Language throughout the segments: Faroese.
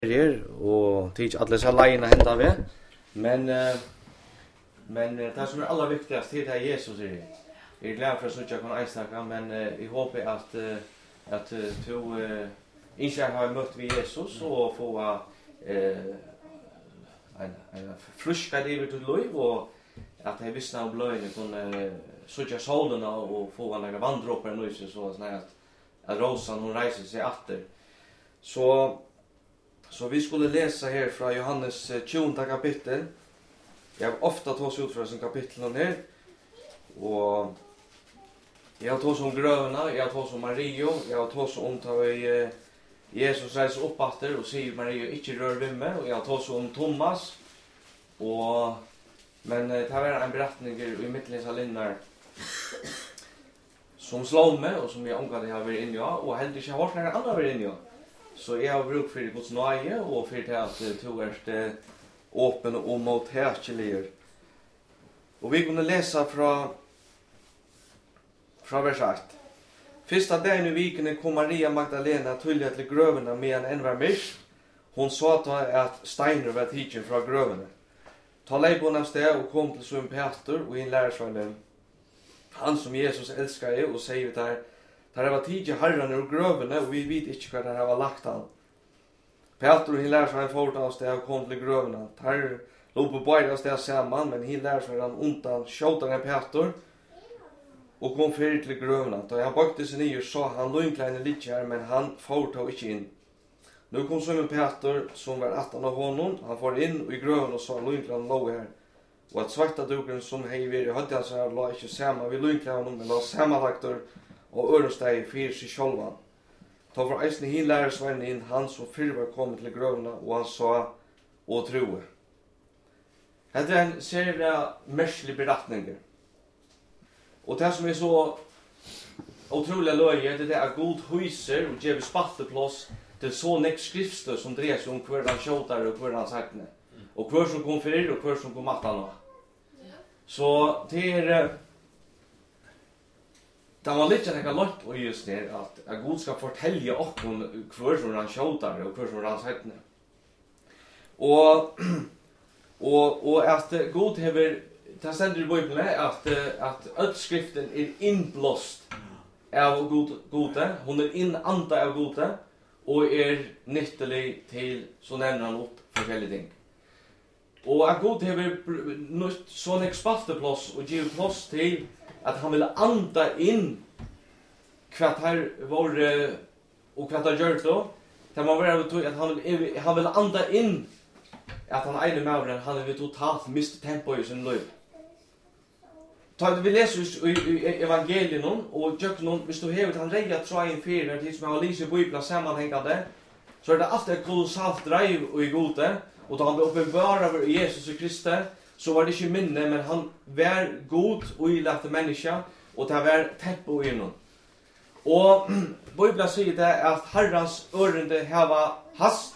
og det ikke alle så leiene henta ved. Men det som allra viktigast det Jesus er. Jeg glad for å slutte på en enstaka, men jeg håper at du ikke har møtt ved Jesus og få en fruska liv til liv, og at jeg visste av bløyene kunne slutte solene og få en vanndråper nøyse, så at rosan hun reiser seg atter. Så vi skulle läsa här från Johannes 20 kapitel. Jag har ofta tagit ut från sin kapitel här. Och jag har tagit om grövarna, jag har tagit om Mario, jag har tagit om Jesus reiser upp efter och säger Mario inte rör vid mig. Och jag har tagit om Thomas. Men det här är en berättning i mittlösa linnar som slår mig och som jag omgående har varit inne i. Och helt inte har varit några andra varit inne i. Så jeg har bruk for Guds nøye, og for at du er åpen og mottagelig. Og vi kunne lese fra vers 8. Første dagen i vikene kom Maria Magdalena tullet til grøvene medan en var mørkt. Hun sa til at steiner var tidsen fra grøvene. Ta leibon av sted og kom til Simon Peter og en lærersvane. Han som Jesus elsker og sier der, der var tidlig herren ur grøvene, og vi vet ikke hva der var lagt han. Peter og hin lærer seg en fort av sted og kom til grøvene. Der lå på beide av sted sammen, men hin lærer seg han undan skjøteren Peter, og kom fyrir til grøvene. Da han bøkte seg nye, så han løgnkleine litt her, men han fortog ikke inn. Nå kom Simon Peter, som var 18 av honom, han får inn i grøvene og så løgnkleine lå her. Og at svarta duken som hei vi i høyde hans her, la ikke sammen vid løgnkleine, men la samanlagter og øresteg fyrir seg sjálvan. Ta for eisne hin lærersveien inn, han som fyrir var kommet til grøvene, og han sa og troer. Hette er en serie av merslige beretninger. Og det som er så utrolig løye, det er god huiser og gjør spalteplås til så nek skriftstøy som dreier seg om hver han kjøter og hver han sakne. Og hver som kom fyrir og hver som kom matta nå. Så det er det var litt enn lagt og just det at Gud skal fortelle okkom hver som han kjøter og hver som han sakne. Og at Gud hever, det stender i Bibelen at ødskriften er innblåst av Gode, hun er innanda av Gode, og er nyttelig til, så nevner han opp forskjellige ting. Og at Gud hever nødt sånn spalteplass og givet plass til at han ville anda inn hva her var og hva det gjør det. Det må være at han ville anda inn at han ene med han vil totalt miste tempo i sin liv. Vi leser i evangelien og hvis du hever han reier traen fyrir til som jeg har lyst i Bibelen sammenhengende, så det alltid et kolossalt dreiv og i gode, og da han ble åpenbar av Jesus og Kristi, så var det ikke minne, men han var god og ilagte menneske, og det var tempo i noen. Og Bibelen sier det at Herrens ørende hava hast,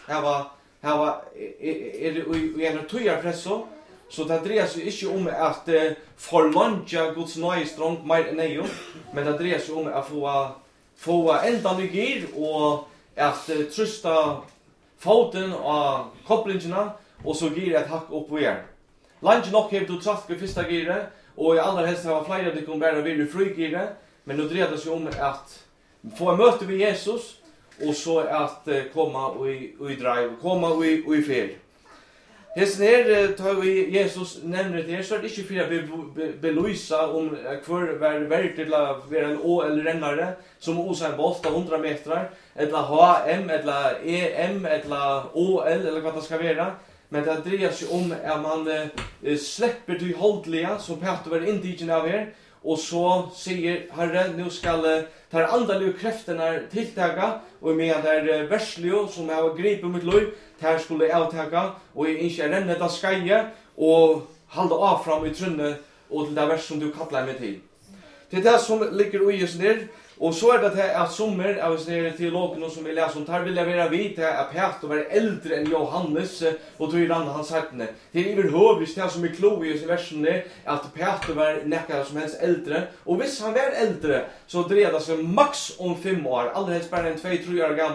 er i en tøyarpresso, så det dreier seg ikke om at forlanja Guds nøye strångt mer enn jeg, men det dreier seg om at få enda ny gir, og at trusta foten av kopplingene, og så gir et hakk opp og igjen. Lange nok har du tratt på første giret, og i aller helst har flere av de kan bare være frigiret, men nå dreier det seg om at få en møte med Jesus, og så at komme i drive, komme i fer. Hesten her tar vi Jesus nevner det, så er det ikke for å belyse om hver var verdt til å være en å- eller rennare, som osa en bolt av 100 meter, eller HM, eller EM, eller OL, eller hva det skal være. Men det dreier seg om at man slipper til holdlige, som Peter var inntigen av her, og så sier Herre, nå skal ta andalige kreftene tiltaga, og med det verslige som jeg har gripet mitt liv, her skulle jeg avtaka, og jeg ikke renne det skeie, og halde av fram i trunnet, og til det vers som du kallar meg til. Det er det som ligger i oss ned, og så er det at sommer av oss nere teologene som vi leser om, her vil jeg være vite at Peter var eldre enn Johannes, og tog i rann han sagtene. Det er iverhøvist det som er klo i oss i versene, at Peter var nekka som helst eldre, og hvis han var eldre, så dreier det seg maks om 5 år, aller helst bare en 2-3 år gammal,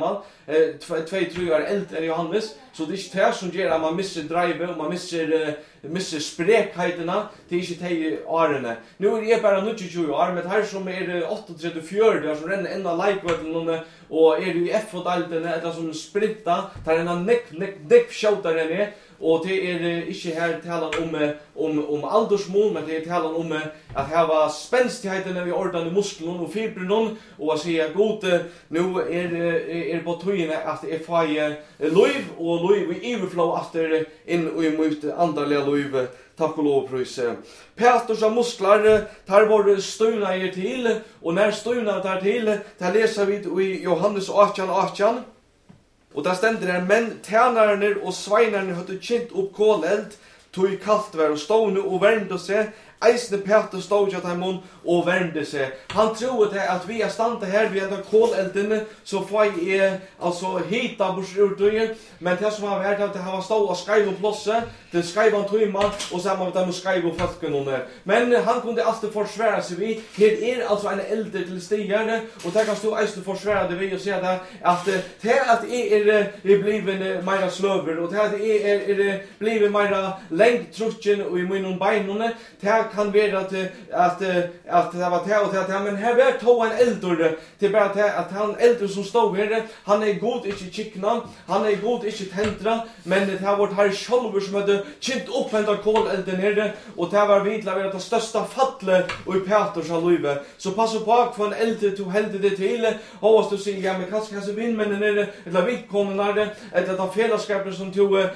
2-3 år äldre än Johannes, så det är inte det som gör att man missar drive och man missar spräkheterna till inte de årene. Nu är jag bara 29 år, men här som är 38-34 som renner enda likevärdlen och är i F-dalten eller som sprinta, där en neck shotaren är. Och det är inte här talan om aldersmål, men det är talan om att ha spänstigheten i ordan musklerna och fibrerna och att säga god nu är på tøyene att det är fire liv och liv i överflow efter in och emot andliga liv. Tack och lov pröjs. Petrus muskler tar var stuna er till och när stuna tar till där läser vi i Johannes 18:18. Och där ständer det, men tjänarna och sveinarna hade känt upp koleld, tog kallt var och stående och värmde sig. Eisne Peter stod at han og värmde sig. Han trodde att vi har stannat här vid den kolelden så får jag alltså hita bort men det som har varit att han var stå och skriva plåse till skrivan tøyma och samma med skriva folken men han kunde alltid försvara sig vi. Det är alltså en äldre till stigare och där kan stå eisne försvara det vi och säga att det att är blivit mera slöver och det är blivit mera längt trucken och i munnen beinarna. Det kan vara att det var det men här var to en äldre till bara att han äldre som stod här han är god inte chickna han är god inte tentra men det har varit här själva som hade känt upp ända kolelden här och det var vidla att det största fallet och i Petrus liv så passa på för en äldre to hände det till och du säger ja men kanske vinn men eller vidkommande eller att fällskapet som tog är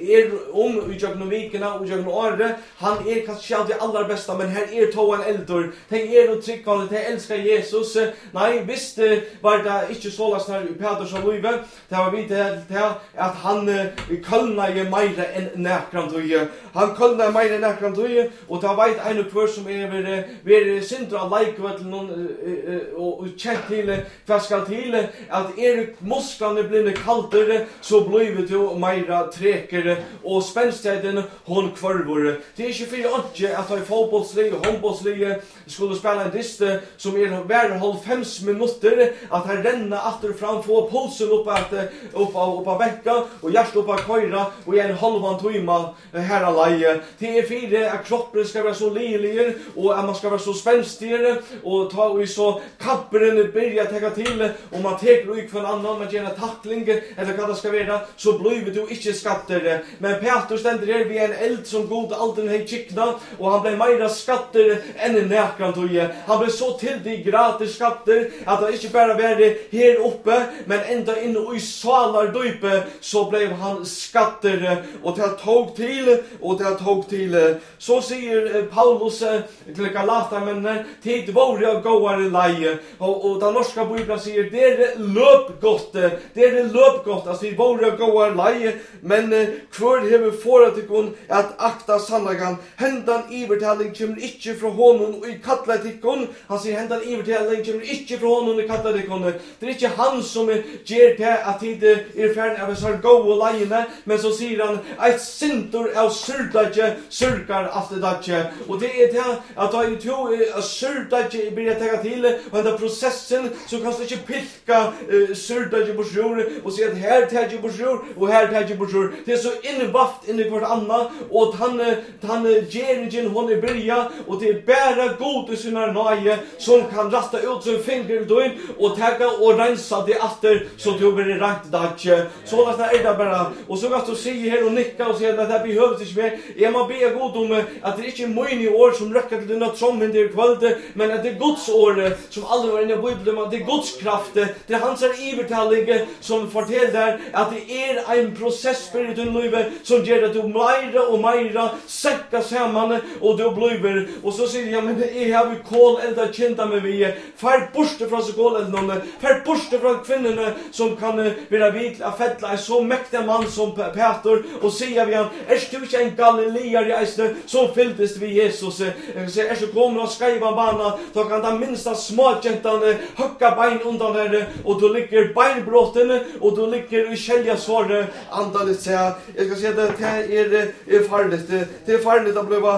i jagnovikerna och jagnoare han är kanske alltid allra bästa men här är to en äldre tänk er och tryckande till älskar Jesus nej visst var det inte så last när Petrus liv det var vidare att han kallade mer än näkrant han kallade mer än näkrant och det var en kurs som är syndra likeväl och känt till färskal till att musklerna blir kallare så blir det mer träkare och spänstigheten hon kvarvor det är inte för att ha fotbollslig och handbollslig skulle spela en diste som är värd 5 minuter att han renna åter fram få pulsen upp på vecka och hjärtat upp på köra och en halvan timme här alla det är för att kroppen ska vara så livlig och att man ska vara så spänstig och ta och så kapperen börja ta till och man tar ut från annan man gör tackling eller vad det ska vara så blir du inte skatter men Petrus ständer här vid en eld som god alltid hej chickna och han blev mer skatter än en näkrant han blev så till de gratis skatter att det inte bara var här uppe men ända in i salar dype så blev han skatter och det tog till så säger Paulus till Galatermännen tid var jag goare leie och den norska bibeln säger det är löpgott alltså det var jag goare leie men kvar har för att akta sannagan händan ivertaling kommer inte från honom och i kattlatikon han säger händan ivertaling kommer inte från honom i kattlatikon det är inte han som ger det att det är färd av så goda lejene men så säger han ett sintor av surkar efter det och det är det att ha ju två surkar blir det till och den processen så kan du inte pilka surkar på sjur och säga att här tar ju på sjur och här tar ju på sjur det är så invaft in i vart annat och han ger hon i börja och det är bara god i sina nöje som kan rasta ut sin finger då in och ta och rensa det efter så du blir rätt där så låt det är bara och så att du säger här och nicka och säga att det behövs inte mer är man be god om att det inte är många år som räcker till något som händer kväll men att det är Guds år som aldrig var inne i Bibeln att det är Guds kraft det är hans ivertalige som fortäller där att det är en process för ditt liv som gör att du mer och mer sätta samman och du blir och så säger jag men jag har kol ända kända med vi far borste från så kol ända far borste från kvinnorna som kan vara vid att fettla en så mäktig man som Peter och säga vi han är du inte en galileare som fylldes vid Jesus så är så kommer att skriva bana så kan den minsta smågentan hacka bein undan där och då ligger beinbrotten och då ligger i skälja svar antalet säga jag ska säga det är farligt det är farligt att bli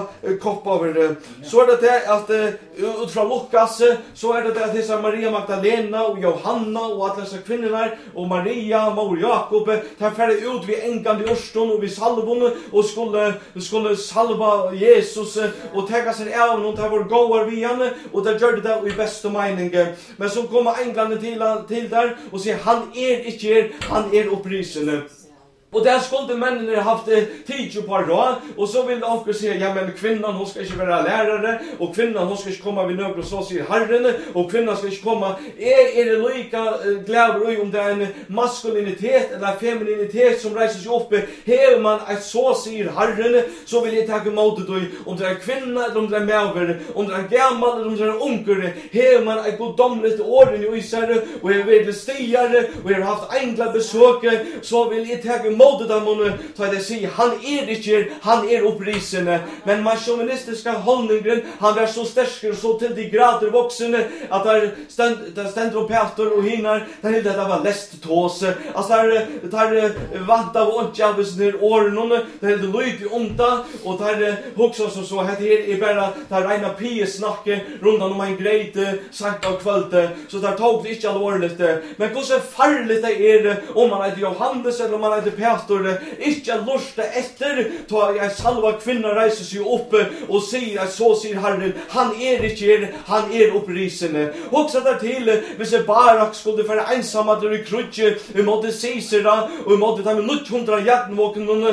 hoppa över. Så det att ut från Lukas så det att dessa Maria Magdalena och Johanna och alla dessa kvinnorna och Maria, mor Jakob, tar färd ut vid änkan i Örston och vid salvon och skulle salva Jesus och täcka sig av någon av vår gåar vid henne och där gör det i bästa mening. Men så kommer änkan till där och säger han är upprisen. Och där skulle männen haft tid på då och så vill de säga ja men kvinnan hon ska inte vara lärare och kvinnan hon ska inte komma vid några så säger Herren och kvinnan ska inte komma är det lika glädje om det är en maskulinitet eller femininitet som reser sig upp här man att så säger Herren så vill jag ta emot det om det är kvinna eller om det är mäver om det är gammal eller om det är onkel här man ett gudomligt orden i Israel och jag vill stiga och jag har haft änglar besök så vill jag ta mot dem så att det säger han är upprisen men man chauvinistiska hållningen han är så stark och så till de grader vuxen att där ständer Peter och hinnar där det var läst tås alltså där vant av ontjavs ner åren där det lyd i onda och där också så här är bara där rena piesnacke runt om en grejt sagt av kvällte så där tog det inte allvarligt men hur så farligt det är om man heter Johannes eller om man heter Peter inte lusta efter ta jag salva kvinnor reser sig upp och säger att så säger Herren han är upprisen också där till hvis Barak skulle vara ensamma där i krutje i mot Sisera och i mot de 900 jättenvåken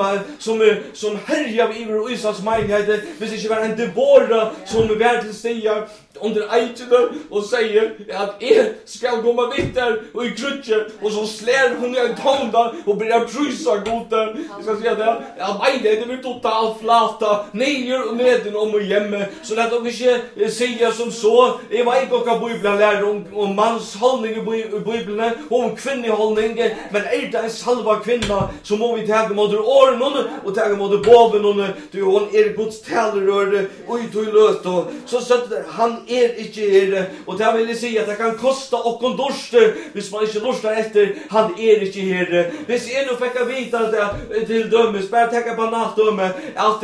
som härjar över Israels menighet hvis inte var en Deborah som var till stigar under eiterna och säger att ska komma vitt där och i krutje och så slår hon i en tånda och börjar prysa goda. Jag ska säga det. Ja, det blir totalt flata. Ner och neden om och hemme. Så att de inte säger som så. Jag vet inte vad Bibeln lär om mans hållning i Bibeln och om kvinnehållning. Men är det en salva kvinna så må vi ta emot åren och ta emot boven. Du hon är Guds talerör och i löst. Så att han är inte och det vill säga att det kan kosta och en dorst hvis man inte lustar efter han är inte här. Hvis en och fick vita det till dömes bara täcka på nattdöme att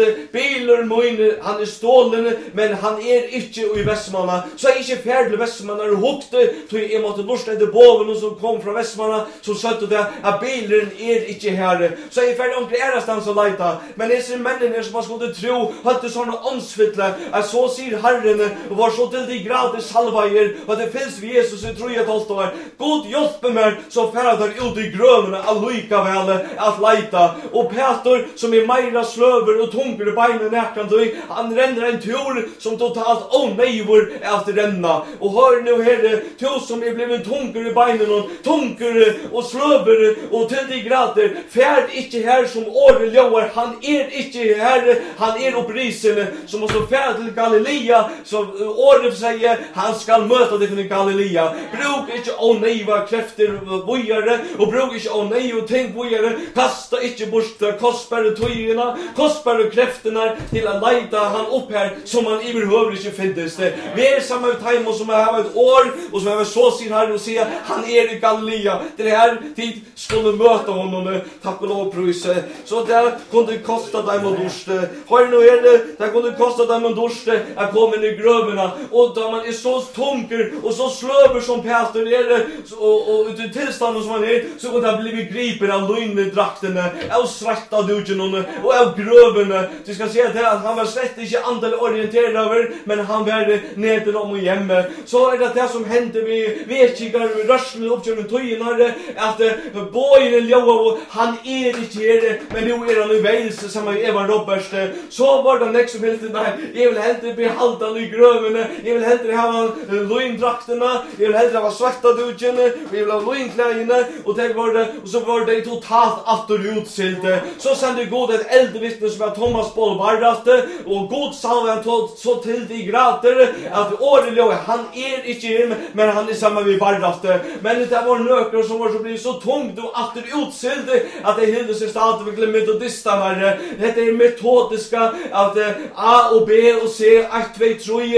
bilen han är stålen men han är inte i Västmanna så är inte färdig Västmanna och hukte till emot lusta det boven som kom från Västmanna så satt det att bilen är inte här så är färdig om det är stans att leta men det är männen som man skulle tro hade såna ansvittla att så säger Herren och var så till de grader salva er och det finns vi Jesus i 3,5 år God hjälp mig så färdar ut i grövarna allika väl att leita och Peter som är mera slöver och tungor i benen näkan han ränner en tur som totalt onejvor att renna och hör nu här tur som är blivit tungor i benen och tungor och slöver och till de grader färd inte här som åren lovar han är inte här han är upprisen som måste färd till Galilea så åren säger han ska möta det från Galilea bruk inte onejva kräfter bojare och bruk inte onejva tänk bojare kasta inte bort kostbara tøyina kostbara kräfterna till att leita han upp här som han överhuvudligt inte finns det vi är samma time som har ett år och som har så sin här och säga han är i Galilea det här tid skulle möta honom tack och lov pröjs så det kunde kosta dem och dorste hör nu är det kunde kosta dem och dorste att komma in i grövorna och då man är så tunker och så slöver som Peter är och ut tillstånd som han är så kunde han bli gripen av lögnedrakterna av svarta duden och av grövorna du ska se att han var slett inte andel orienterad över men han var neden om och hemme så är det som hände vi vet inte rörslen uppgörande tøyene att bojen Leo han är inte här men nu är han i Wales som Eva Roberts så var det nästa som helt nej jag vill helt behalda i grövorna jag vill helt ha lögndrakterna jag vill helt ha svarta duden vi vill ha lögnkläderna och det var det och så var det totalt återutsilt så sände God ett eldvittne som var Thomas Paul Bardaste och God sa han så till de grader att Orleo han är inte men han är samma vid Bardaste men det var nökar som var så blir så tungt och återutsilt att det hände sig stadigt med metodistarna det är metodiska att A och B och C 1 2 3 allt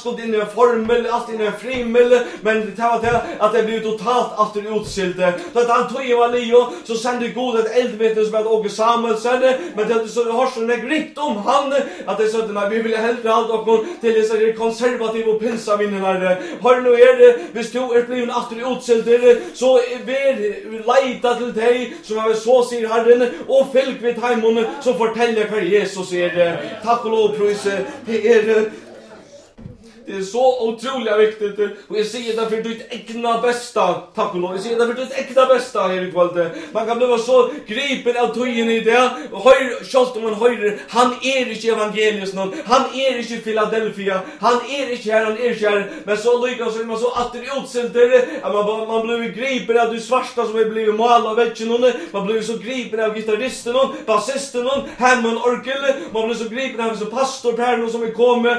skulle in i en formel, allt in i en frimel, men det var det att det blev totalt efter utskilte. Så att han tog var Leo, så sände God ett eldvittne som hette Åke Samuelsen, men det så har så gritt om han, att det så att vi ville hellre hålla och till dessa konservativa och pinsavinnarna. Hör nu det, hvis du blivit efter utskilte, så ver leita till dig, som har så säger Herren, och fylk vid heimon som fortäljer vad Jesus är. Tack och lov, pris. Det är så otroligt viktigt, och jag säger det för ditt egna bästa, tack och lov. Jag säger det för ditt egna bästa här i kväll. Man kan bli så gripen av tojen i det, och hör, självt om man hör, han är inte evangelisk någon, han är inte Philadelphia, han är inte här, men så lyckas man så att det utsätter, att man blir gripen av de svarta som är blivit mal av väggen, man blir så gripen av gitarristen, basisten, hemmen, orkel, man blir så gripen av så pastorpärn som är kommit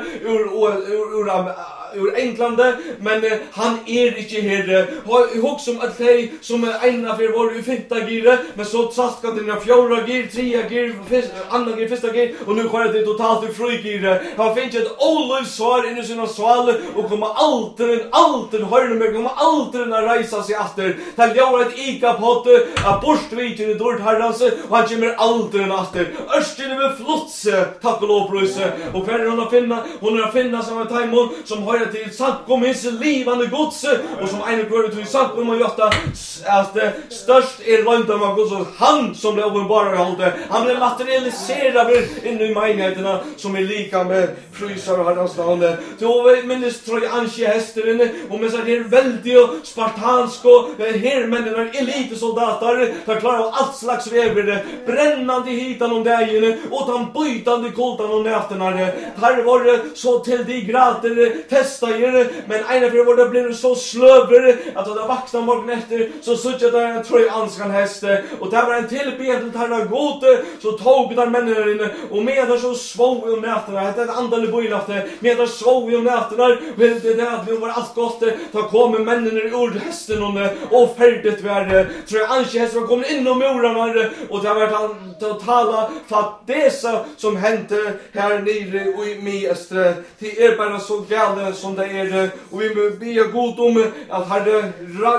ur England, men han är inte här. Hur som att de som ena för var i femte gir, men så traskade den fjärde gir, tredje gir, andra gir, första gir, och nu går det totalt i frigir. Han finns ett olös svar in i sina sval och kommer alltid hörna mig, kommer alltid att resa sig efter. Han gör ett ikapott av borstviken i dårt herrans, och han kommer alltid efter. Örsten med flotse, tack och lov, pröjse. Och kvar hon har finna som en taimon som har till sankom hins livande gods, och som ene går till sankom och götta att störst är löntam av Guds, han som blev uppenbarad i hållet, han blev materialiserad in i menigheten som är lika med frysar och herrans namn. Då minns tror jag anske hästeren, och med så här väldigt och spartansk och hermännen elitsoldater, för klarar allt slags väver, brännande hitan om dagen och de bytande kultan om nätterna. Här var det så till de grader testajer, men ena för var det blev så slöver att då vakna morgon efter så sökte jag en trojanskan häst, och där var en tillbedjan till Herren gode, så tog där männen inne, och medan så svå om nätterna, det är ett andal bojlafte, medan svå om nätterna, det där att vi var allt gott, då kommer männen ur hästen och färdigt var trojanska hästen var kommit in och morarna, och det var han totala fatesa som hände här nere och i Miestre. Det är bara så galet som det är, och vi ber god om att Herre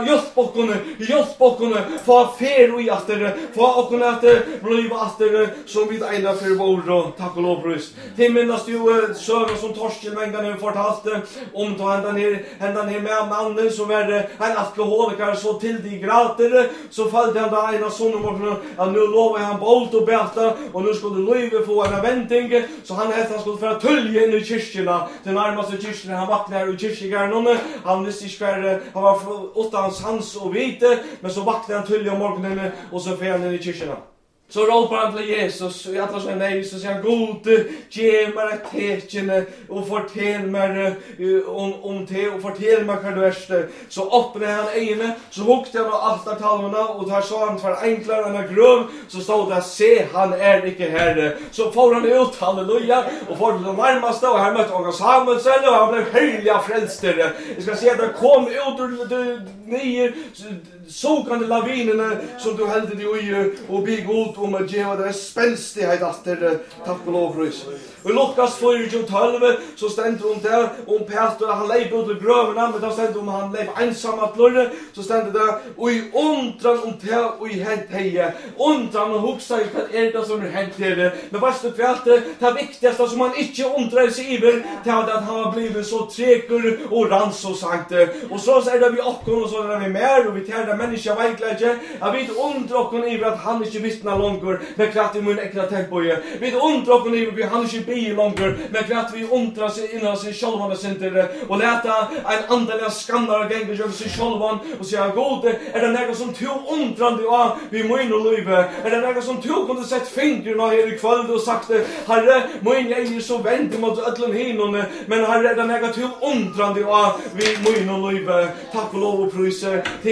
hjälp bockorna få fer och efter, få okna att bliva efter som vi ena för vår, tack och lov, pröjs. Det minnas ju söver som Torsten Mengan fortalt om då hända ner med mannen som är en alkoholiker så till de grader, så fallde han där ena sonen att nu lovar han bolt och bäta, och nu skulle Löjve få en vändning, så han skulle för att tulja in i kyrkorna, den närmaste kyrkorna. Han vaknade i kyrkogärden, han visste inte han var utan sans och vite, men så vaknade han tulja om morgonen, och så fer han in i kyrkorna. Så råpar han till Jesus, och jag tar sig nej, så säger han, God, ge mig ett tecken, och fortell mig om det, och fortell mig vad du är. Så öppnade han ögonen, så hukte han av altartalmerna, och där sa han för enklare än en gröv, så stod det, se, han är icke herre. Så får han ut, halleluja, och får till det närmaste, och här mötte Åke Samuelsen, och han blev höjliga frälstare. Jag ska säga att det kom ut ur nio såkande lavinerna som du hällde dig i, och be god om att ge det spänstighet efter, tack och lov, pröjs. Och i Lukas 4:12 så ständer hon där om Peter, han leip ut ur gröverna, men då ständer om han leip ensam att lörre, så ständer det, och i undran om det och i hänt heje. Undran och hugsa i vad är det som är hänt heje. Men varst det för det viktigaste som han inte undrar sig över, det är att han har blivit så träcker och rans och sagt. Och så är det vi åkken, och så är det vi mer, och vi tar det människa vägläge. Jag vet undrar åkken över att han inte vittnar långt med kraft i mun äkta tempo. Vi undrar åkken över att han inte bil långt, men för att vi undrar sig innan sig själva center och läta en andliga skannar gänga sig sig själva och säga, God, är det något som du undrande av vi min och livet? Är det något som du kunde sett fingrarna här i kväll och sagt, Herre, min jag är så vänd mot ödlen hinon, men Herre, är det något du undrande av vi min och livet? Tack och lov och pröjse. Det är där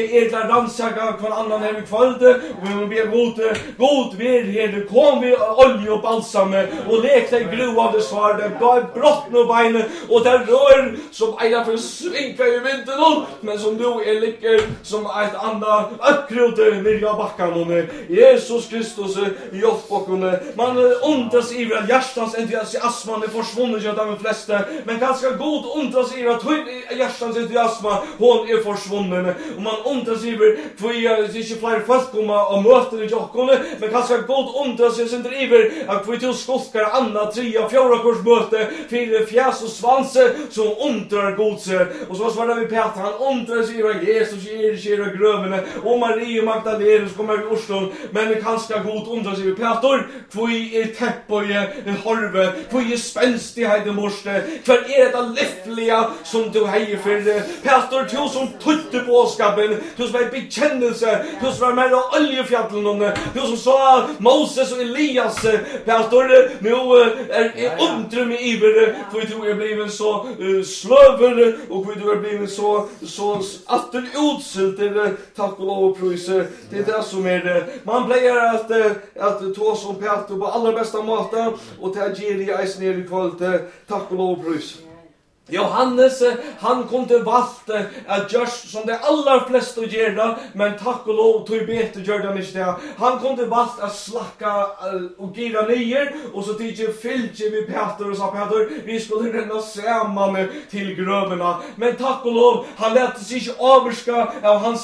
rannsaka kvar annan här i kvälde och vi må be god ver här kom vi olja och balsam och lekte gru av det svarde gav brott no beine och där rör som ena för svinka i vinden men som du är liker som ett andra uppkrote ner backan och Jesus Kristus hjälpbokone man undras i att hjärtans entusiasmen är försvunnen jag de flesta men ganska god undras i att hjärtans entusiasm hon är försvunnen och man undras i för jag inte fler folk komma och möta det jag men ganska god undras sig sen driver att vi till skoskar andra 3 och 4 kurs möte för fjärs och svans som undrar godse och så svarar vi Peter han undrar sig att Jesus ger och grövene och Maria och Magdalena kommer vi Oslo men ganska god undrar sig Peter för är täppo i horve för är spänstighet i morste för är det lyckliga som du hejer för Peter till som tutte på skaben till som är bekännelse till som är med oljefjällen till som sa Moses och Elias Peter nu är undrum i iver för du är blivit så slöver och för du är blivit så att du utsilter tack och lov och pröjse det är det som är man blir att ta som Peter på allra bästa måte och ta ger i ner i kväll tack och lov och pröjse Johannes, han kunde valt att just som de allra flesta gör men tack och lov tog bete gör det inte. Han kunde valt att slacka och gira ner och så tidigare fyllde vi Peter och sa Peter, vi skulle ränna samman till grövorna. Men tack och lov, han lät sig inte avvarska av hans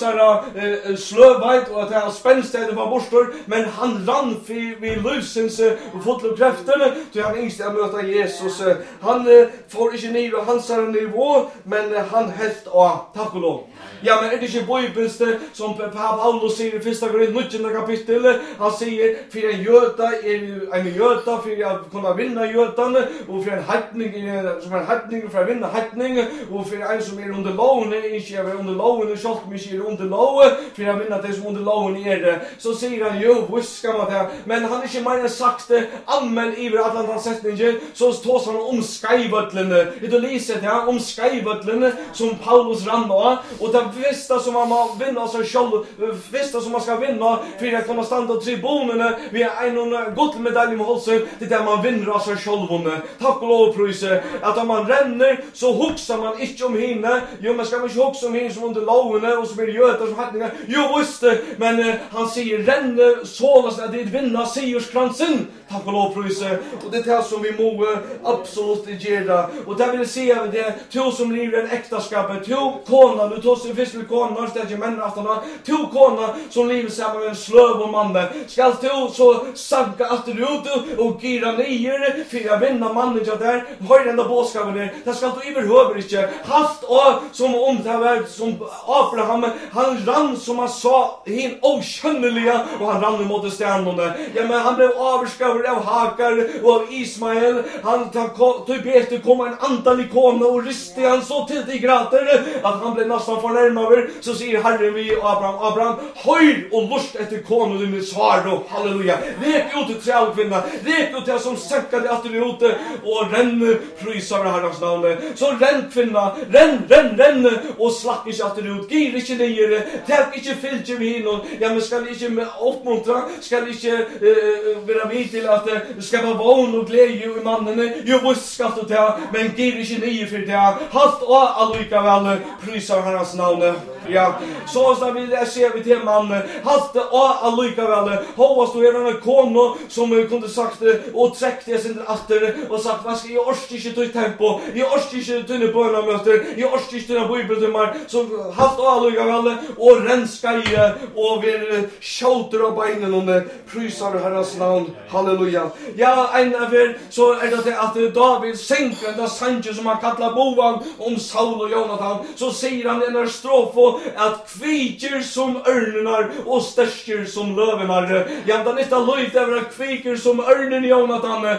slövhet och att han spänstade var borstor, men han rann vid lysens och fotlokräften till han instämde att möta Jesus. Han får inte ner och hans nivå, men han helt tack och lov. Ja, men är det inte Bibelns som Paulus säger i första Korinthierbrevet 9 kapitel, han säger för en jöta är en jöta för att kunna vinna jötan och för en hedning som en hedning för att vinna hedning och för en som är under lån inte är under lån och själv mycket är under lån för att vinna det som under lån är det. Så säger han jo, visst ska man det, men han är inte mer sagt allmän över Atlantasättningen så tås han om skajvötlen. Det läser det om skajvötlen som Paulus rann och det första som man må vinna sig själv, första som man ska vinna för att kunna stanna på tribunerna vi är en god medalj med hållsen, det där man vinner sig själv. Tack och lov pröjse att om man ränner så huxar man inte om henne. Jo, man ska inte huxa om henne som under lovene och som är götar som hattningar. Jo, visst, men han säger ränner sålast att det vinner segerskransen. Tack och lov pröjse och det är det som vi må absolut göra och där vill se det två som lever en äktenskap, två kona, du tar sig först till kona, det är män aftarna, två kona som lever samman med en slöv och man. Ska två så sanka att du ut och gira ner för att vinna mannen där, har den där båskapen där, det ska du överhuvud inte haft som om det var som Abraham, han rann som han sa hin okännliga och han rann mot stjärnorna. Ja, men han blev avskav av Hagar och av Ismael, han tog bete komma en antal ikona och riste han så till de grader att han blev nästan förnärmad. Så säger Herren vi Abraham, höj och lust efter konen din svar då, halleluja. Lek ut till trädkvinna, lek ut till som sänkade att du är ute och renn prysar Herrens namn. Så renn kvinna, renn och slack inte att du är ut, gir inte ner, täck inte fyllt vi hinnom. Ja, men ska inte uppmuntra, ska inte vara vid till att ska vara vån och glädje i mannen. Jo, visst ska du ta, men gir inte ner för det. Halt och allika väl prysar Herrens namn. Ja, så ska vi se vi till mannen. Halt och allika väl. Hoppas du är en kona som kunde sagt och träckte sin atter och sagt vad ska jag orska inte ta tempo. Jag orska inte tunna bönamöter. Jag orska inte tunna bibeltimmar. Så halt och allika väl och renska i och vi skjuter av benen och prysar Herrens namn. Halleluja. Ja, en av er så är det att David sänker den sanche som han kallar bovan om Saul och Jonathan. Så säger han den här strofen att kviker som örnar och stärker som lövenar. Ja, den inte löjt över att kviker som örnen i Jonathan.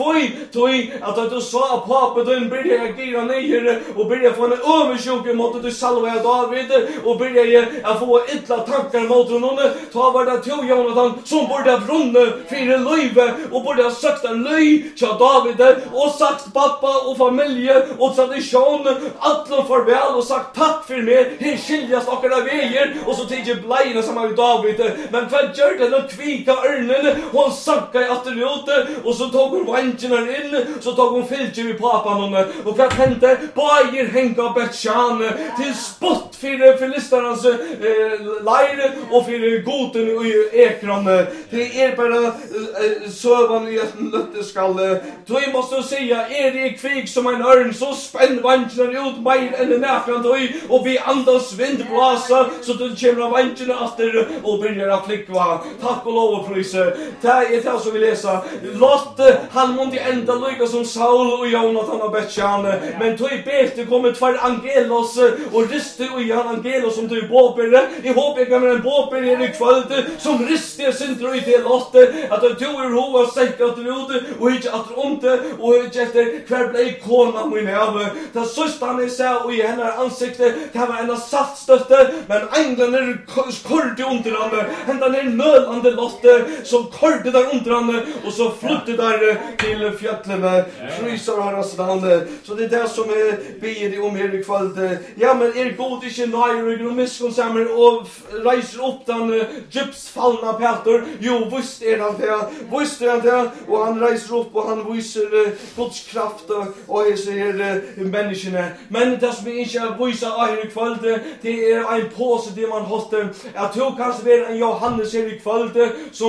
Kvoj att du sa att pappa den började agera ner och började få en översjuk mot att du salvade David och började att få ytla tankar mot honom. Ta var det till Jonathan som borde brunna för löjve och borde ha sagt en löj till David och sagt pappa och familj och tradition alla farväl och sagt tack för mig. Här skiljas några vägar och så tiger blejna som med David. Men för gör det då kvika örnen hon sanka i atterlåte och så tog hon vantarna in så tog hon fylke vid pappan och för hände bajer hänga Betchan till spott för filistarnas leir och för goten i ekran. Det är bara sövan i ett nötteskall. Då måste jag säga det kvik som en örn så spänn vantarna ut mer än näkran då och vi andas vindblåsa så då kommer vantarna efter och börjar att flickva. Tack och lov och pris. Det är det som vi läser. Låt han måste ända lika som Saul och Jonathan och Betchan. Men då är bättre kommit för Angelos och riste och Jan Angelos som du båbere. I hopp jag kommer en båbere i kväll som riste syndro i det låt att du är hova säkert ut och inte att onte och inte efter kvar blev kona min av. Det sista han sa och i hennes ansikte det var en saltstötte men änglarna korte under han. Hända en mölande lotte som korte där under han och så flyttade där till fjällen. Frysar hans namn. Så det är det som ber om här i kväll. Ja men god inte nöjer och miskonsammer och reiser upp den gypsfallna Peter. Jo, visst är han det. Visst är han det. Och han reiser upp och han visar Guds kraft och jag säger människorna. Men det som inte visar här i kväll det är en påse det man håller. Jag tror kanske det är en Johannes här i kväll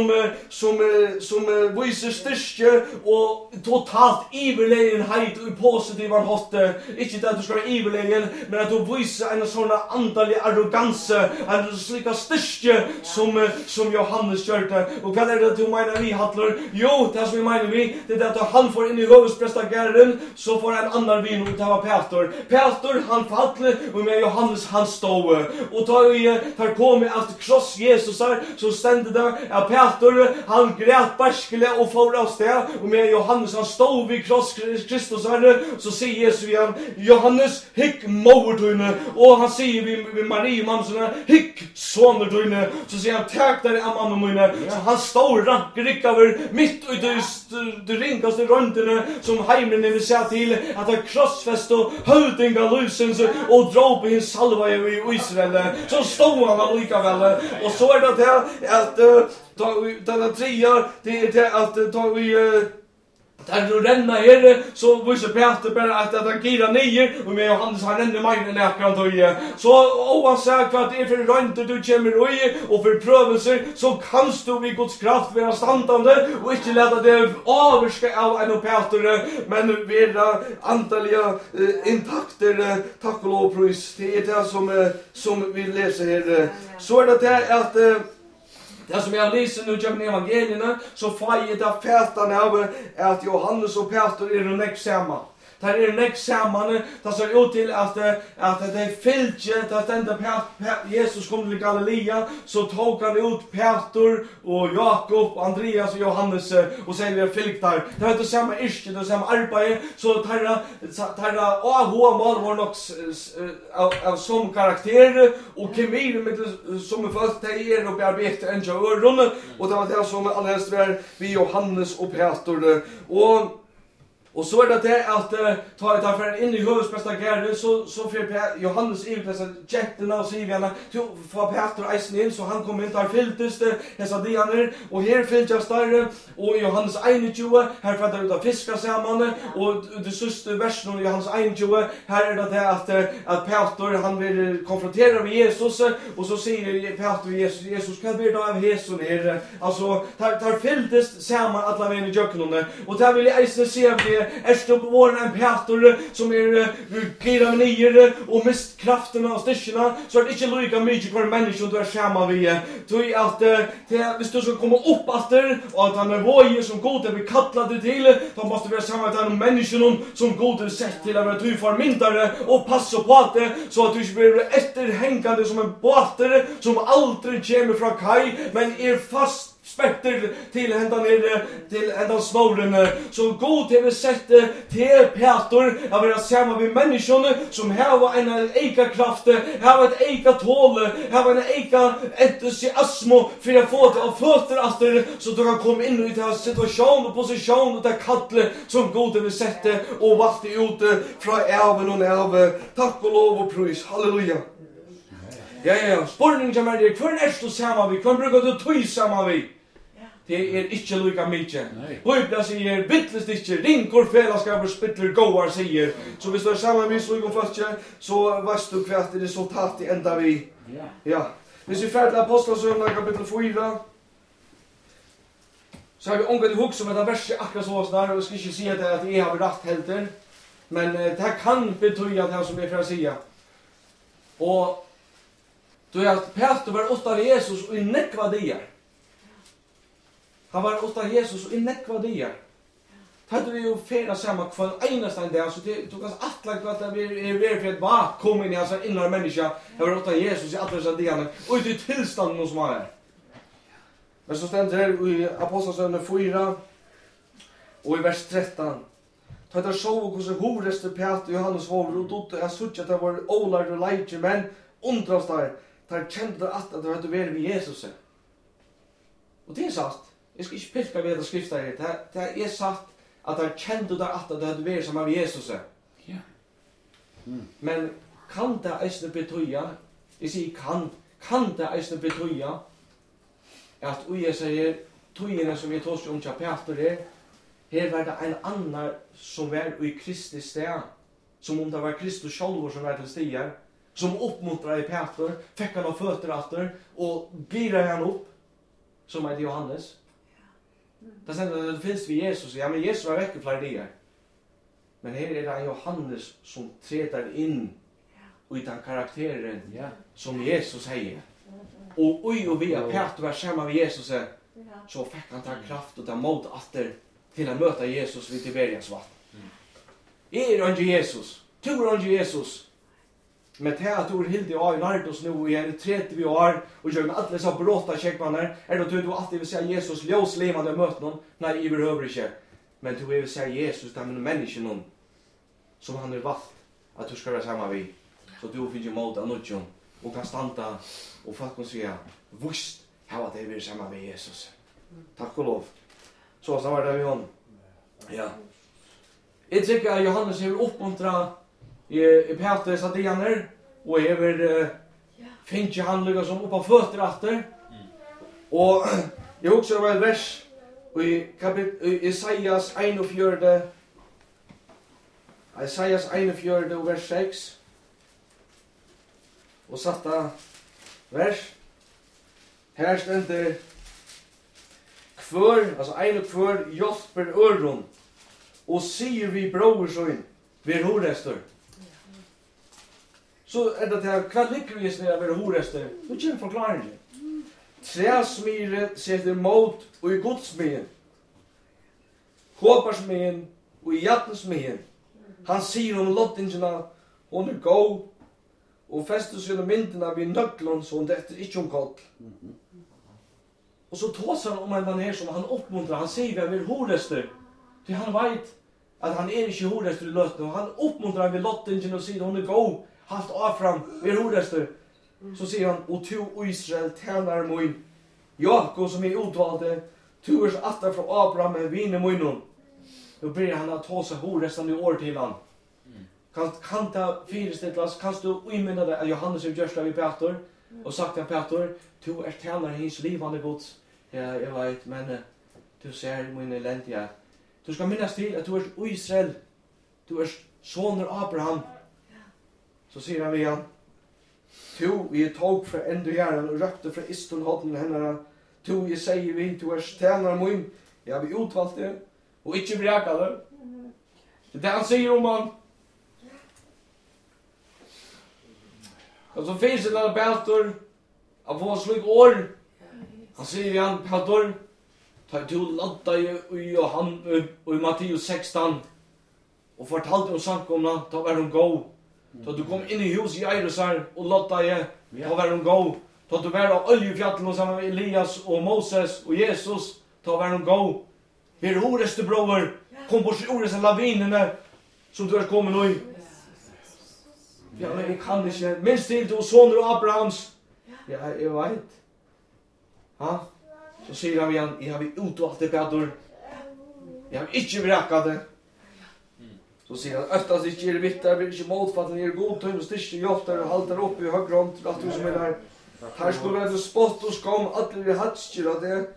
som visar styrke och totalt iverlegenhet i påse det man håller. Inte att du ska vara iverlegen men att du visar en sån andlig arrogans, en slika styrke som Johannes gör det. Och vad är det du menar vi Hattler? Jo, det som vi menar vi, det är att han får in i huvudsprästagären så får en annan vin och det var Peter. Peter han fattade och med Johannes han stod. Och tar på med att kross Jesus så stände det att Peter han grät barskele och får av sted och med Johannes han stod vid kross Kristus så säger Jesus igen Johannes hick mordune och han säger vid Maria mamsarna hick sonerdune så säger han tack där är mamma mina så han står rankrik över mitt i det ringaste röntene som heimen vill säga till att han krossfäst och höjtinga lusens och dra på hans salva i Israel så står han likaväl och så är det att denna trea det är det att ta vi där du renna här så visar Peter bara att han girar ner och med Johannes han renner mer än jag då. Så oavsett vad det är för rönt du kommer i och för prövelser så kanst du vid Guds kraft vara standande och inte låta det avska av en Peter men vara antaliga intakter tack och lov pris. Det är det som vi läser här. Så är det att det som jag läser nu genom evangelierna så får jag det fätan av att Johannes och Peter är näck samman. Det är näck samman. Det ser ut till att det är fyllt att ända Jesus kom till Galilea så tog han ut Peter och Jakob och Andreas och Johannes och säger fyllt där. Det var det samma yrke, det samma arbete så tarra mål var nog av som karaktär och kemi med som fast det och bearbeta en öron och det var det som alldeles var vi Johannes och Peter och så är det att ta för in i huvudsprästagären så för Johannes i dessa jättarna och sivarna för Peter eisen in så han kommer inte har fylltes dessa dianer och här fylls där och Johannes 21 här för att fiska samman och det sista versen i Johannes 21 här är det att Peter han vill konfrontera med Jesus och så säger Peter Jesus kan vi då av Jesus här alltså tar fylltes samman alla vägen i jöknen och där vill jag eisen se det är på våren en Peter som gira nier och mist krafterna och styrkorna så är det inte lika mycket för människor du är samma vi tror att hvis du ska komma upp efter och att han är våjer som god är vi kallade till då måste vi samma med de människorna som god är sett till att du får mindre och passa på att det så att du inte blir efterhängande som en båtare som aldrig kommer från kaj men är fast spettir till hända ner till ända snåren så god till vi sett till Peter av vara samma vi människorna som har en eka kraft, har ett eka tål, har en eka entusiasm för att få det av fötter att så du kan komma in i den situation och position och det kattle som god till vi sett och vart ut från även och av tack och lov och pris. Halleluja. Ja. Spurningen är det, hver du samma vi? Hver brukar du tog samma vi? Det ikke lika mykje. Bibelen sier, bittlest ikke, rinkor fellesskaper spittler gåar sier. Så hvis du sammen med slugom fastje, så vet du hva det resultatet enda vi. Ja. Hvis vi ferdig Apostelsøvna kapitel 4, så har vi omgått i hugg som et verset akkurat så snar, og jeg skal ikke si at jeg har rett helter, men det kan betyde at det som jeg får si. Og då är att Peter var åtta Jesus och i nekva dier. Han var åtta Jesus och i nekva dier. Hade vi ju färda samma kvar enastående där så det tog oss attlag att vi är för att bara komma in i alltså inre människa. Det var åtta Jesus i alla dessa dier och i tillstånd som är. Men så ständer det i Apostlagärningarna 4 och i vers 13. Ta det så och så horeste Peter Johannes var och då jag såg att det var ålard och leiter men undrast där. Tar kände att det hade varit med Jesus. Och det är sagt. Jag ska inte pilka vid att skrifta det. Det är sagt att han kände att det hade varit som av Jesus. Ja. Men kan det eisne betyda, jag säger kan det eisne betyda att jag säger tøyene som vi tås om till Peter här var det en annan som var i Kristi sted, som om det var Kristus själv som var till stigar, som uppmuntrade Peter, fick han av fötter efter och girade han upp, som är Johannes. Det säger att det finns vid Jesus, ja men Jesus var väck flera dier. Men här är det en Johannes som träder in i den karaktären som Jesus säger. Och via Peter var samma med Jesus så fick han ta kraft och ta mod efter till att möta Jesus vid Tiberias vatten. Är inte Jesus? Tror inte Jesus? Men det att du är helt i år, Nardos nu i en 30 år och gör med alla så bråta checkmaner är då du alltid vill säga Jesus ljóslevande möter någon. Nej, överhuvud inte. Men du vill säga Jesus där med människan som han är valt att du ska vara samma vid. Så du finns ju mod av något och kan stanna och folk kan säga vust här att det vill samma vid Jesus. Tack och lov. Så var det vi hon. Ja. Jag tycker att Johannes har uppmuntrat i Petrus att dianer och över finns ju handlingar som uppa fötter efter. Och jag också var ett vers i Isaias 41. Isaias 41 och vers 6. Och satta vers. Här ständer kvör, alltså en och kvör hjälper öron och säger vi brodersön vi horester. Så är det här vad ligger vi snära vi horester. Nu kommer förklaringen. Träsmyret sätter mot och i godsmyen. Kopparsmyen och i jattensmyen. Han säger om lottingarna hon är god och fäster sina mynterna vid nöglon så hon det inte omkall. Och så tås han om den här som han uppmuntrar. Han säger att vi är horester. För han vet att han är inte horester i löten. Och han uppmuntrar vid lottingen och säger att hon är god. Halt av fram, vi är horester. Så säger han, och tu Israel tjänar min. Jakob som är utvalde. Tu är atta från Abraham med viner munnen. Då börjar han att ta sig horestan i år till han. Kan det fyrstillas, kan du inminna dig att Johannes har gjort det vid Peter och sagt till Peter, du är tjänare hins livande gods. Ja, jag vet, men du ser min eländiga. Du ska minnas till att du är Israel. Du är soner Abraham. Så säger han igen. Tu vi tog för ändå hjärnan och röpte för istonhållen henne. Tu vi säger vi, du är tjänare min. Jag har utvalt det och inte bräkade. Det är det han säger om han. Och så finns det där Peter av vår slik år. Han säger igen, Peter, ta du ladda i Matteus 16 och fortalte om samkomna, ta var de gå. Så du kom in i hus i Jerusalem och ladda i, ta var de gå. Då du var av oljefjallen och samman med Elias och Moses och Jesus. Då var de gå. Vi är oreste bror. Kom på sig oreste lavinerna som du har kommit nu. Ja, men jag kan inte. Minst till du soner och Abrahams. Ja, jag vet. Ja. Så säger han igen, jag har utvalt det bättre. Jag har inte vräkat det. Så säger han, öftast inte är det vitt där, vill inte motfatta, ni är god tøym, styrste hjältar och haltar upp i högra om till allt du som är där. Här skulle det spott och skam, att vi hatskir av det.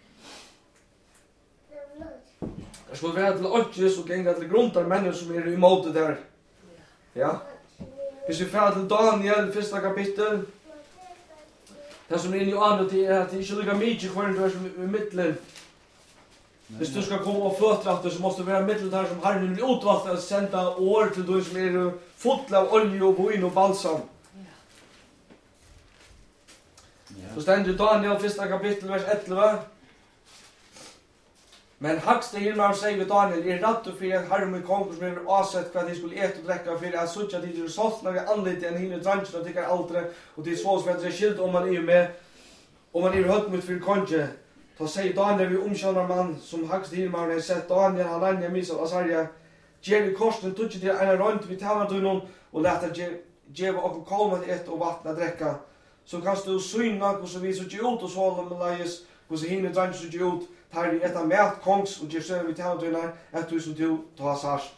Det skulle være til åkjes og genga til gruntar människor som är emot det där. Ja. Hvis vi fer til Daniel, första kapitel. Det som är inne i andra till är att det inte lika mycket kvar du är som i mittlen. Hvis du ska komma och fötrattor så måste det vara mittlen där som Herren vill utvalda att sända år till de som är fulla av olja och vin och balsam. Så ständer Daniel, första kapitel, vers 11. Men högste himmel säger vi Daniel, är rätt för att Herren min konkur som är avsett för att de skulle äta och dräcka för att sucha till det sållna vid anledning en hinner dranchen och tycker altre och det är svårt för att det är skilt om man är med om man är högt mot för konje. Då säger Daniel vi omkänner man som högste himmel har sett Daniel, Hanania, Misal, Asaria ger korsen tutsi till en runt vid talartunnen och låta geva och kolma ett och vattna dräcka. Så kan du syna hur så vi så ut och så med läges hur så hinner dranchen så ut. Tar vi etta med kongs och ger söv i talartunnen 1002 ta sarst.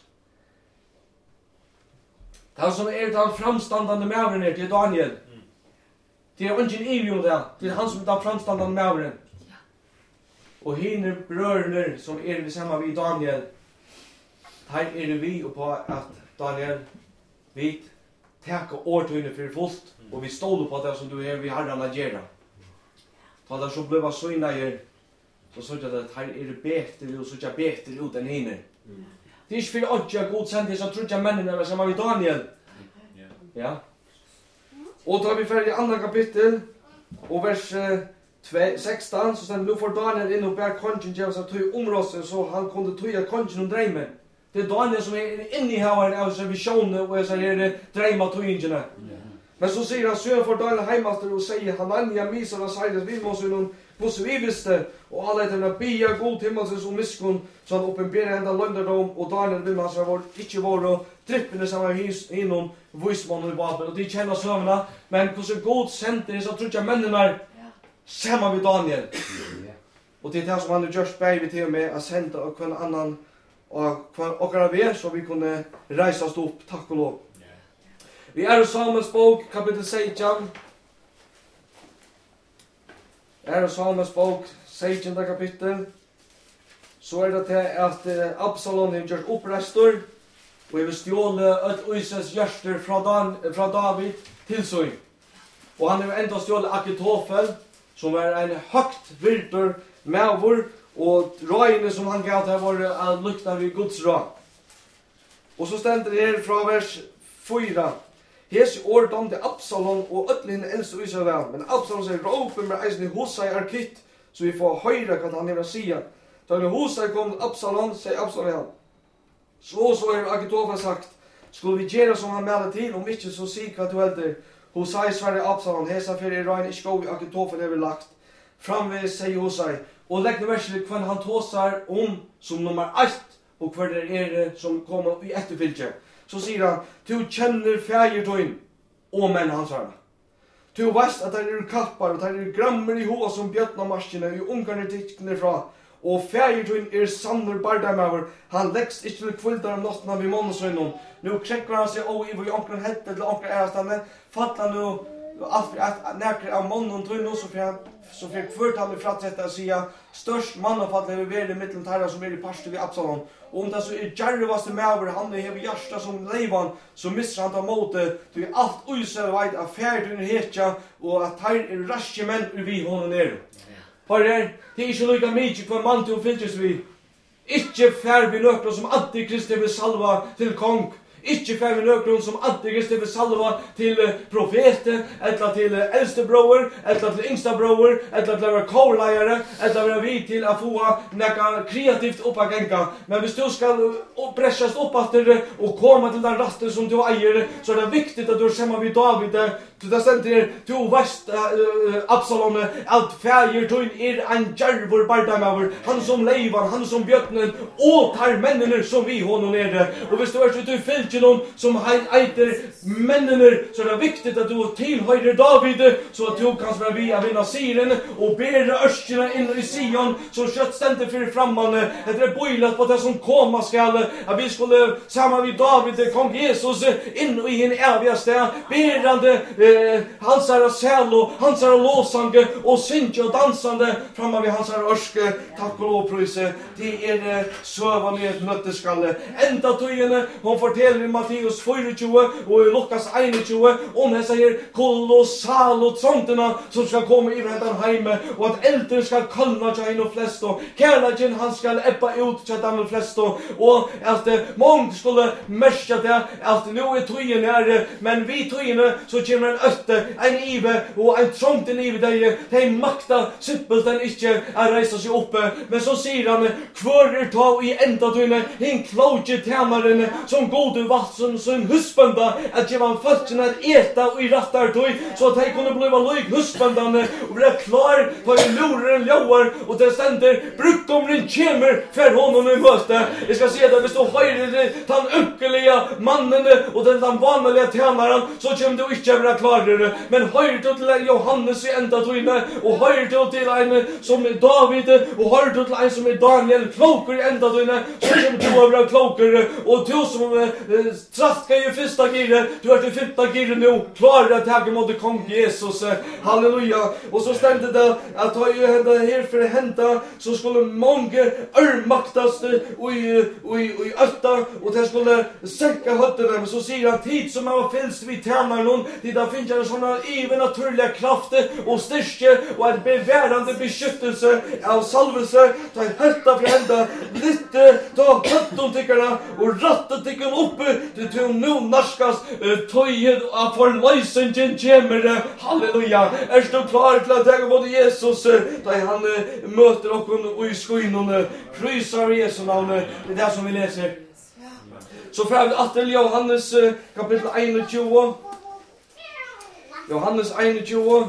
Det som är den framstandande mävren är till Daniel. Det är ingen evig om det. Det är han som är den framstandande mävren. Och hinner bröderna som är vid samma vid Daniel. Här är det vi och på att Daniel vet täcka årtunnet för fullt. Och vi stod på det som du är vid Herren att göra. Ta det som blev så innan så såg jag att här är det bättre och så jag bättre ut än hinner. Det är inte för att jag god sände så tror jag männen var samma vid Daniel. Ja. Och då har vi färdig i andra kapitel och vers 16 så stämmer nu får Daniel in och bär kongen till sig till området så han kunde toja kongen om drömmen. Det är Daniel som är inne i här av så visionen och så är det drömma tojingarna. Men så säger han så för Daniel hemmaster och säger Hanania, Misal, Asaria, Vilmosson och så vi visste och alla de bia god himmels och miskon så han uppenbarar ända lönderdom och Daniel vill man så var inte vara trippene som var inom visman och Babel och de känner sövna men hur så god center så tror jag männen är samma vid Daniel. Och det är det som han har gjort bäg till med att sända och en annan och vi så vi kunde resa oss upp tack och lov. Vi är i Samuels bok kapitel 16. Är i Samuels bok 16 kapitel. Så är det till att Absalom har gjort uppröster och har stjålet ett Uses hjärter från David till sig. Och han har ändå stjålet Akitofel som är en högt virtur mävor och röjene som han gav till var att lukta vid Guds rö. Och så ständer det här från vers 4. Hes ord om det Absalom och ötlin äldste Israel. Men Absalom säger råpen med eisen i Hosai arkit så vi får höra vad han har säga. Då när Hosai kom Absalom säger Absalom. Så har Akitofel sagt. Skulle vi göra som han mälde till om inte så sig vad du helder. Hosai svarade Absalom. Hesa för i röjn ikke gå i Akitofel har lagt. Framvis säger Hosai. Och lägg verset kvann han tåsar om som nummer 1 och kvar det är det som kommer i efterfylke. Så säger han, du känner färgertøyn, och men han svarar. Du vet att det är kappar och det är grammer i hoa som bjötna marskerna i ungarna tikkene fra. Och färgertøyn är sannor bardamöver. Han läggs inte till kvildar om nattna vid månesøgnen. Nu kräcker han sig och i vad onkern hette till onkern ärastanne. Fattlar nu allt för att näkre av månen tøyn nu så fick förtalet fratsätta att säga störst mannafall är väl i mitten tarra som är i paste vid Absalom. Och om det så är djärvaste mäver han är i hjärsta som leivan så missar han ta motet till allt uysar vet att färden är hetja och att här är raske män ur vi honom ner. För det är inte lika mycket för man till och fyltes vi. Ikke fär vi nøkla som antikrist vill salva till kong. Ikke fem nøkron som antikrist vil salva til profeter, eller til eldste broer, eller til yngsta broer, eller til å være kårleiere, eller være vid til å få noe kreativt oppagenga. Men hvis du skal pressast opp og komme til den rasten som du eier, så det viktig at du kommer vid David. Det stender, du veist Absalom, at fægir tøyn en djervor bardamaver, han som leivan, han som bjøtnen, og tar mennene som vi honom nere. Og hvis du vet du fyllt noen som eiter mennene, så det viktig at du tilhøyrer David, så at du kan være via vinna siren, og bere ørskene inn i Sion, så kjøtt stender for frammane, etter boilat på det som koma skal, at vi skulle sammen med David, kong Jesus, inn i en evig sted, berande hansara sæl og hansara låsange, og synge og dansande framme ved hansara ørske, takk og lovprøyse, det søva med et nøtteskalle. Enda tøyene, hun forteller i Matteus 24 og i Lukas 21, om disse her kolossal og trångtene som skal komme i hverandre heime, og at eldre skal kallna til henne flest, og kærlagen han skal ebba ut til dem flest, og at mange skulle merke det, at nå tøyene her, men vi tøyene, så kommer en øtte, en ive, og en trångten ive de makta simpelt den ikke reisa seg oppe, men så sier han, hvor ta i enda tøyene, hinn klauge temaren, som gode vatten, som husbanda, at jeg var folkene at eta og i rattar tøy, så at de kunne bliva løyk husbandane, og bli klar på en luren ljauar, og det stender, brukdomren kjemer for honom i møte. Jeg skal si at hvis du høyrer den ønkelige mannene, og den vanlige temaren, så kommer du ikke være klarere, men høyrer du til Johannes i enda tøyene, og høyrer du til en som David, og høyrer du til en som Daniel, kloker i enda tøyene, så kommer du å være klokere, og du som traska i fyrsta gire, du i fyrsta gire nå, klarer å ta mot kong Jesus, halleluja. Og så stendte det at her for å hente, så skulle mange ørmaktas i øtta, og det skulle senke høttene, men så sier han, tid som var fylst vid tjener noen, tid da finner jeg sånne naturliga kraft og styrke, og en beværende beskyttelse av salvelse, ta høtta for hende, litt ta høttontikkerne, og rattetikken oppe, til nå narskas tøyet av forløysingen kjemmer, halleluja. Du klar til å ta mot Jesus, da han møter oss i skoinene, prysar Jesu navnet, det det som vi leser. Så fra til Johannes kapittel 21, Johannes 21,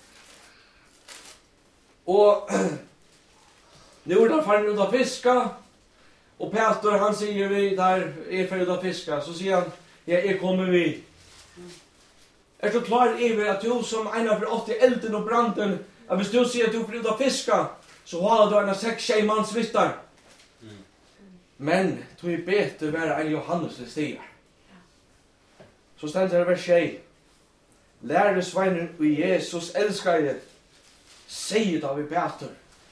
og nu det ferdig ut av fiska, og Peter han sier vi der ferdig ut av fiska, så sier han, jeg kommer vi. Du klar over at du som en av 80 elden og branden, at hvis du sier at du ferdig ut av fiska, så har du en 6-6 manns vistar. Men du beter være en Johannes i stier. Så stender det vers 6. Læresveinen og Jesus elskar jeg, sier da vi Peter.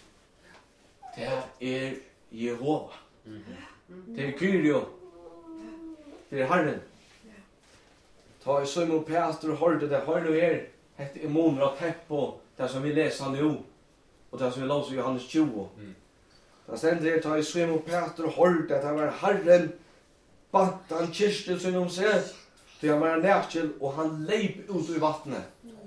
Det Jehova. Det Kyrio. Det Herren. Ta i Simon Peter hørte det, hør du her, hette måneder av teppo, det som vi leser nå, og det som vi låser i Johannes 20. Da stender det, ta i Simon Peter hørte at det var Herren, bant han kyrstel sin om seg, til han var nærkjell, og han leip ut i vattnet.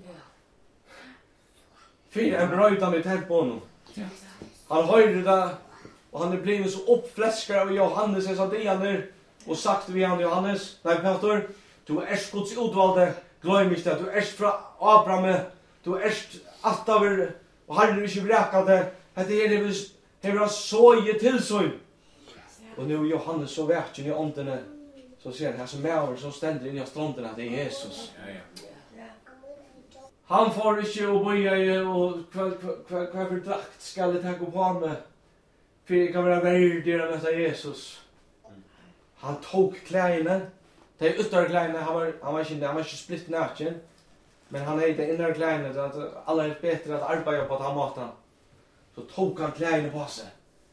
Fyr en brøyda med tempoen. Han hørte det, og han blivit så oppfleskere av Johannes, jeg sa det igjen, og sagt vi han Johannes, nei Peter, du Guds utvalgte, gløym ikke det, du fra Abraham, du attaver, og Herren ikke vreka det, dette hever han såje tilsøy. Og nu Johannes så verken i åndene, så sier han, her som maver som stender inn i strandene, det Jesus. Han får ikke å bøye, og hva for drakt skal jeg tenke på med, for det kan være verdig av dette Jesus. Han tok klærne, de yttre klærne, han var ikke splitt naken, men han er de inre klærne, at alle er bedre at arbeide på den måten. Så tok han klærne på seg.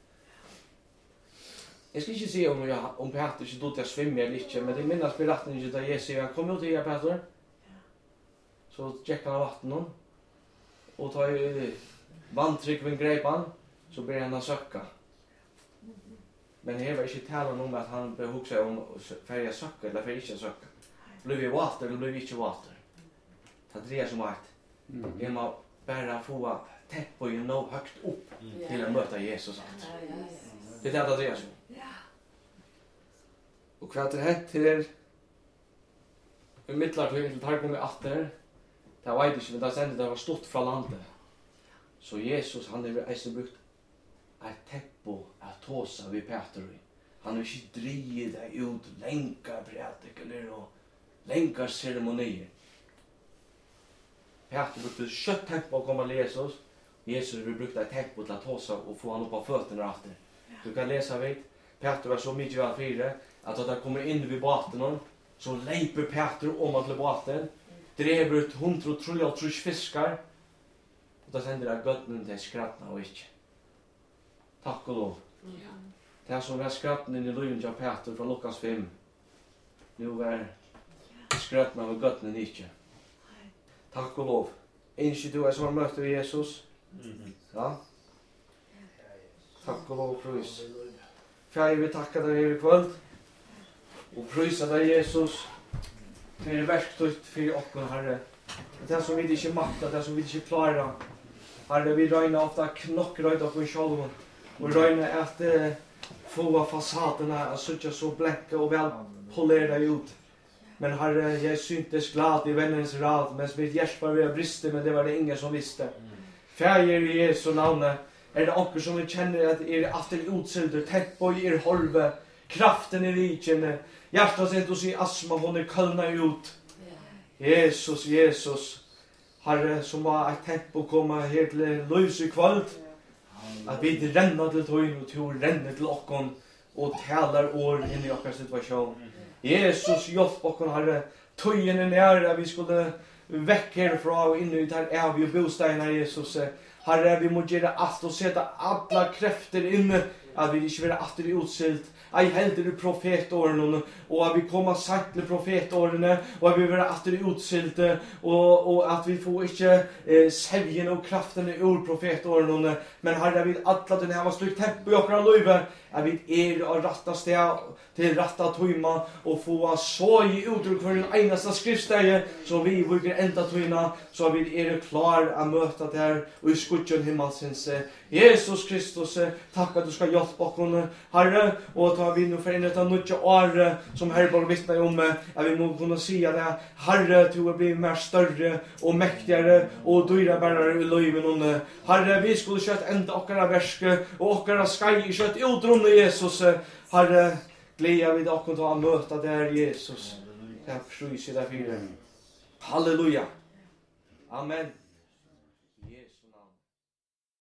Jeg skal ikke si om Peter ikke dod til å svimme eller ikke, men det minnes beretningen ikke da jeg sier, han kom jo til Peter, så tjekk han av vattnet, og ta i vanntrykken greip han, så ber han å søkke. Men här var inte talan om att han behöver huxa om färja söka eller färja inte söka. Blev vi vatten eller blev vi inte vatten. Det är som att jag må bara få täppa ju nå högt upp till att möta Jesus. Det är det som. Och vad det heter i mittlar till tar kommer åter. Det var inte men det sände det var stort från landet. Så Jesus han är alltså brukt ett täppo att tåsa vid Peter. Han har inte drivit det ut länkar predikar och länkar ceremonier. Peter brukte kött täppo och komma till Jesus. Jesus har brukt ett täppo till att tåsa och få han upp på fötterna efter. Du kan läsa vid Peter var så mycket väl fyra att då kommer in vid båten så leper Peter om till båten. Drever ut 100 fiskar. Och då sender det göttnen till skrattna och inte. Tack och lov. Det som var skratten i löjen av Peter från Lukas 5. Nu var skrattna av göttnen inte. Tack och lov. Inte du är som har mött Jesus. Ja. Tack och lov, pröjs. Fär vi tacka dig i kväll. Och pröjsa dig Jesus. Det är verktygt för oss, Herre. Det som vi inte maktar, det som vi inte klarar. Herre, vi röjnar ofta knockröjt av oss själva. Och röjnar att få fasaderna att sitta så bläcka och väl polerade ut. Men Herre, jag syntes glad i vännens rad, men mitt hjärta var vid brister, men det var det ingen som visste. Färger i Jesu namn. Är det onkel som vi känner att efter utsilder, tätt på er holve, kraften i riken, hjärtats entusiasm hon är kallna ut. Jesus, Jesus, Herre, som var ett tempo komma här till lös i kväll, att vi renner till tøyn och till renner till okkon och talar år in i okkar situation. Jesus, hjälp okkon, Herre, tøyen är nära, vi skulle väck härifrån och in i där är vi bostäderna, Jesus. Herre, vi må göra allt och sätta alla krafter inne att vi inte vill åter utsilt. Ei helder profetåren och att vi kommer sagt till profetåren och att vi vill åter utsilt och att vi får inte sävjen och kraften ur profetåren. Men Herre, vi alla den här var slut tempo i okra löjve att vi och rätta steg till rätta tøyma och få så i uttryck för den enaste skriftsteg som vi vågar ända tøyna så att vi klar att möta det här och i skutjen himmelsens. Jesus Kristus, tack att du ska hjälpa oss, Herre, och ta vi nu för inrätta nya år som Herre bara vittnar om att vi må kunna säga det. Herre, du har blivit mer större och mäktigare och dyrabärare i löjven. Herre, vi skulle köta ända okkara verske och okkara skaj i kött utrunna Jesus. Herre, glädja vid oss att möta där Jesus. Jag pröjs i det fyra. Halleluja. Amen.